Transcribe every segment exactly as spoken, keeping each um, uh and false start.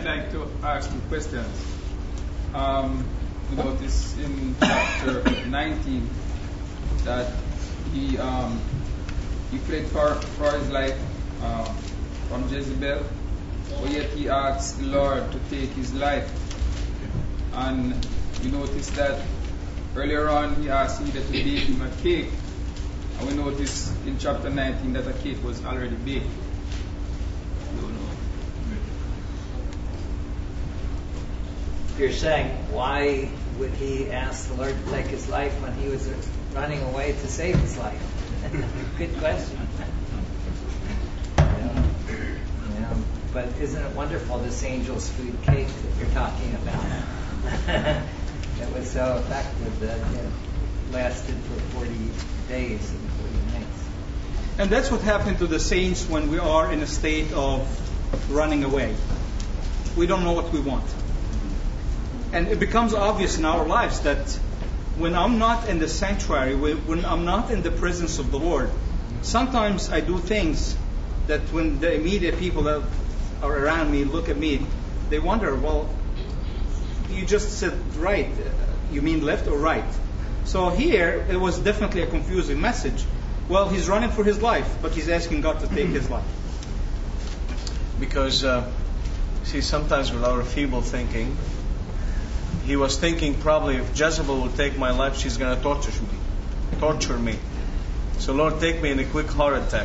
like to ask you questions. Um, we notice in chapter nineteen that he um, he fled for, for his life um, from Jezebel, but yet he asked the Lord to take his life. And we notice that earlier on he asked Eva to bake him a cake. And we notice in chapter nineteen that a cake was already baked. You're saying, why would he ask the Lord to take his life when he was running away to save his life? Good question. Yeah. Yeah. But isn't it wonderful, this angel's food cake that you're talking about? It was so effective that it lasted for forty days and forty nights. And that's what happened to the saints when we are in a state of running away. We don't know what we want. And it becomes obvious in our lives that when I'm not in the sanctuary, when I'm not in the presence of the Lord, sometimes I do things that when the immediate people that are around me look at me, they wonder, well, you just said right. You mean left or right? So here, it was definitely a confusing message. Well, he's running for his life, but he's asking God to take his life. Because, uh, see, sometimes with our feeble thinking, he was thinking probably if Jezebel will take my life, she's going to torture me. Torture me. So Lord, take me in a quick heart attack.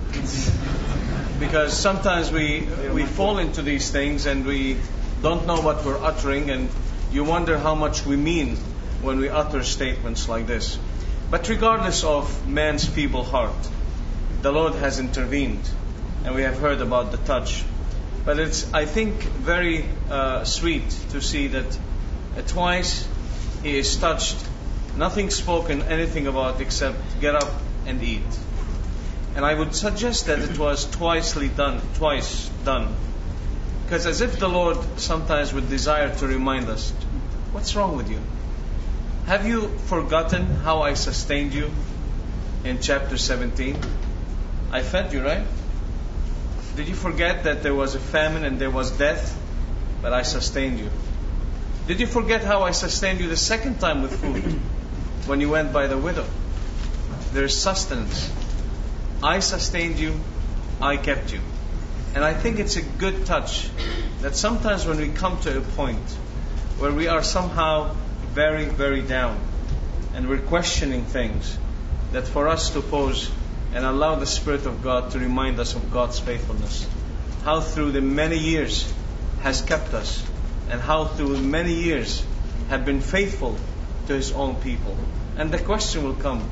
Because sometimes we we fall into these things and we don't know what we're uttering, and you wonder how much we mean when we utter statements like this. But regardless of man's feeble heart, the Lord has intervened, and we have heard about the touch. But it's, I think, very uh, sweet to see that uh, twice he is touched, nothing spoken, anything about except get up and eat. And I would suggest that it was twicely done, twice done. Because as if the Lord sometimes would desire to remind us, what's wrong with you? Have you forgotten how I sustained you in chapter seventeen? I fed you, right? Did you forget that there was a famine and there was death, but I sustained you? Did you forget how I sustained you the second time with food when you went by the widow? There is sustenance. I sustained you, I kept you. And I think it's a good touch that sometimes when we come to a point where we are somehow very, very down and we're questioning things, that for us to pause and allow the Spirit of God to remind us of God's faithfulness. How through the many years has kept us, and how through many years have been faithful to His own people. And the question will come,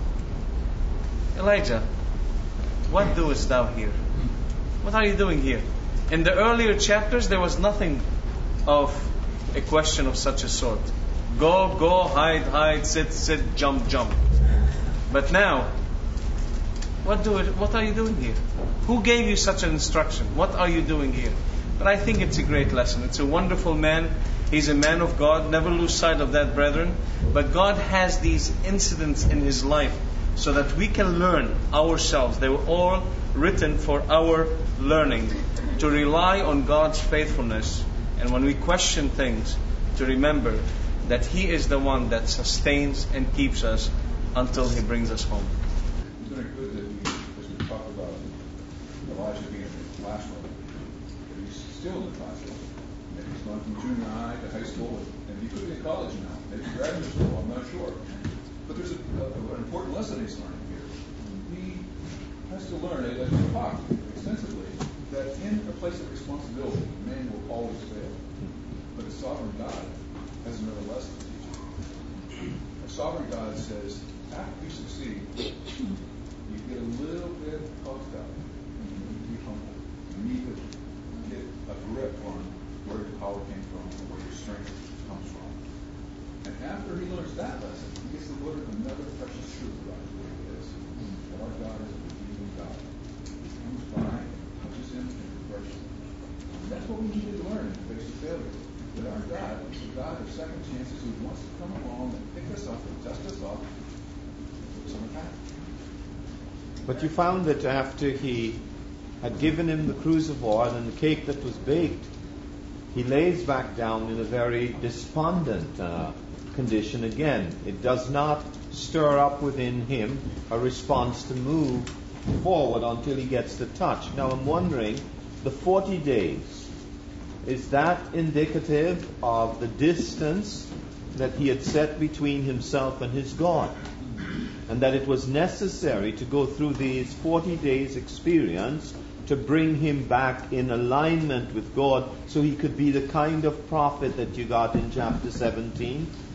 Elijah, what doest thou here? What are you doing here? In the earlier chapters, there was nothing of a question of such a sort. Go, go, hide, hide, sit, sit, jump, jump. But now, what do it, what are you doing here? Who gave you such an instruction? What are you doing here? But I think it's a great lesson. It's a wonderful man. He's a man of God. Never lose sight of that, brethren. But God has these incidents in his life so that we can learn ourselves. They were all written for our learning. To rely on God's faithfulness. And when we question things, to remember that He is the one that sustains and keeps us until He brings us home. Isn't it good that we, as we talked about Elijah being in the classroom, that he's still in the classroom, and he's gone from junior high to high school, and he could be in college now, maybe graduate school, I'm not sure. But there's a, a, an important lesson he's learning here. He has to learn, as we talked extensively, that in a place of responsibility, man will always fail. But a sovereign God has another lesson to teach you. A sovereign God says, after you succeed, you get a little bit puffed up, and you need to be humble. You need to get a grip on where your power came from and where your strength comes from. And after he learns that lesson, he gets to learn another precious truth about who he is. That our God is a redeeming God. He comes by and touches him and refreshes him. And that's what we need to learn in the face of failure. That our God is a God of second chances who wants to come along and pick us up and dust us off and put us on the path. But you found that after he had given him the cruse of oil and the cake that was baked, he lays back down in a very despondent uh, condition again. It does not stir up within him a response to move forward until he gets the touch. Now I'm wondering, the forty days, is that indicative of the distance that he had set between himself and his God? And that it was necessary to go through these forty days experience to bring him back in alignment with God so he could be the kind of prophet that you got in chapter seventeen?